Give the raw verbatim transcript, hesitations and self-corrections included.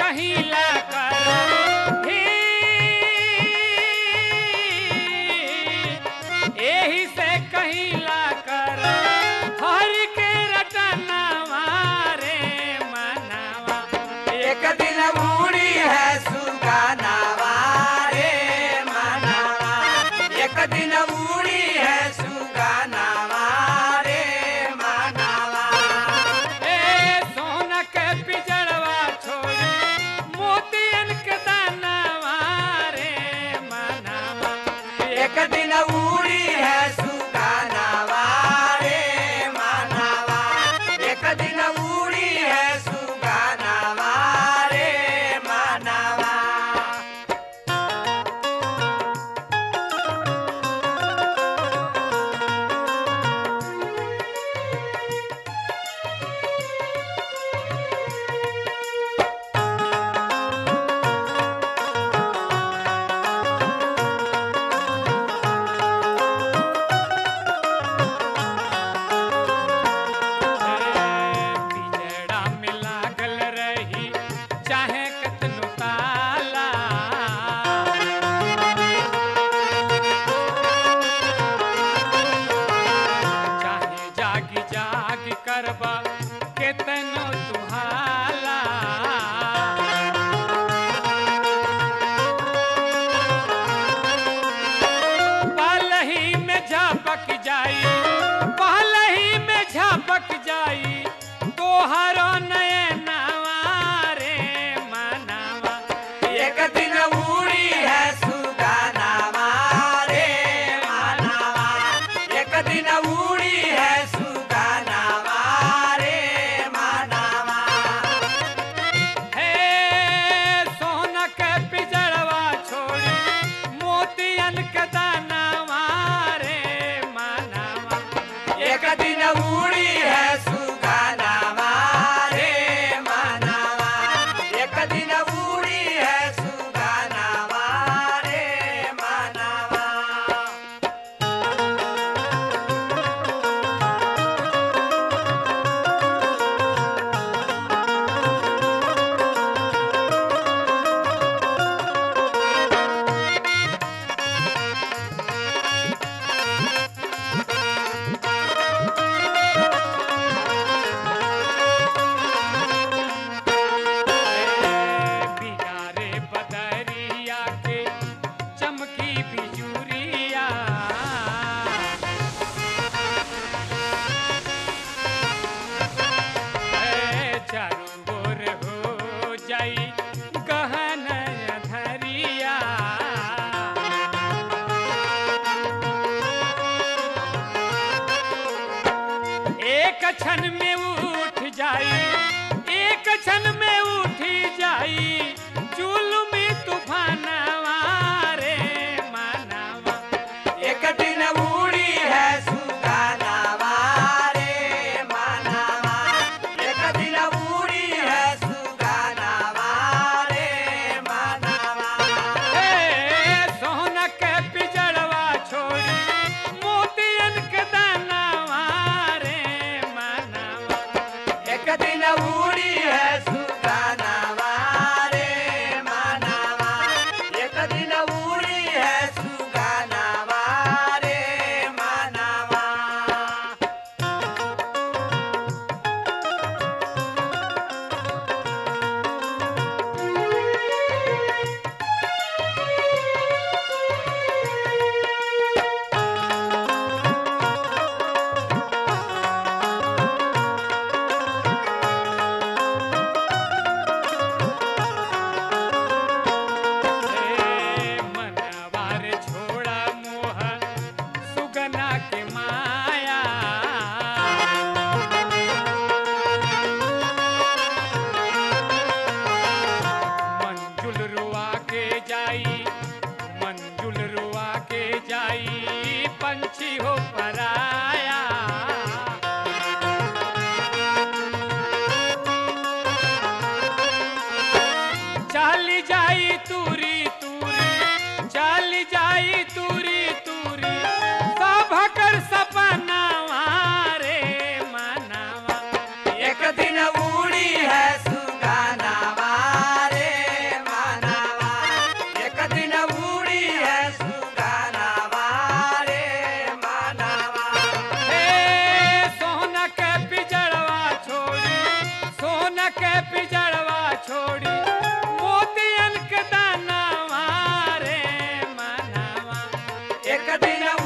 कहिला कर ही एही से कहिला कर हरि के रटनवा रे मनवा एक दिन उड़ी है सुगानावा रे मनवा एक दिन उड़ी है सुगानावा रे मनवा ए सोना के पिजड़वा छोड़ी मोतियन के दानवा रे मनवा एक दिन उड़ी है सुगानावा रे मनवा एक दिन उड़ी है सुगानावा रे मनवा पिजड़ा में लागल रही चाहे कतनो ताला चाहे जागी जागी करबा केतनो तुहाला पलही में झपक जाई पलही में झपक जाई तोहरो नयनवा रे मनवा एक दिन उड़ी है सुगानावा रे मनवा एक दिन उड़ी है सुगानावा रे मनवा हे सोना के पिजड़वा छोड़ी मोतियन के दानवा रे मनवा एक दिन उड़ी है सुगानावा रे मनवा एक दिन उड़ी है सुगानावा रे मनवा बिना रे बदरिया के चमकी बिजुरिया ए, चारों ओर हो जाई गहन धरिया एक क्षण में उठ जाई एक क्षण में उठी जाई जुलुमी तूफानवा रे मनवा एक दिन उड़ी है सुगानावा रे मनवा एक दिन उड़ी है सुगानावा रे मनवा ए सोना के पिजड़वा छोड़ी मोतियन के दानवा रे मनवा एक दिन उड़ी है सुगानावा एक दिन